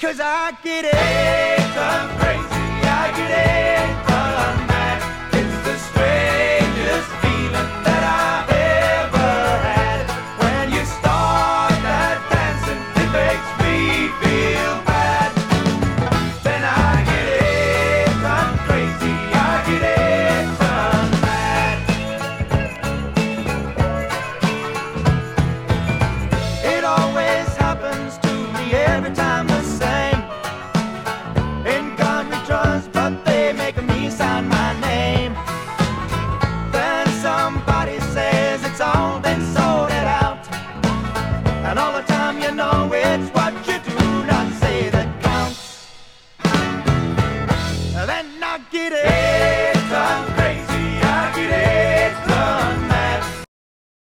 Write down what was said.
'cause I get it crazy, I get it mad. It's the strangest feeling that I ever had. When you start that dancing, it makes me feel bad. Then I get it crazy, I get it mad. It always happens to me every time the same. In country trust, but they make me sign my name. Then somebody says it's all been sorted out, and all the time you know it's what you do not say that counts. Then I get it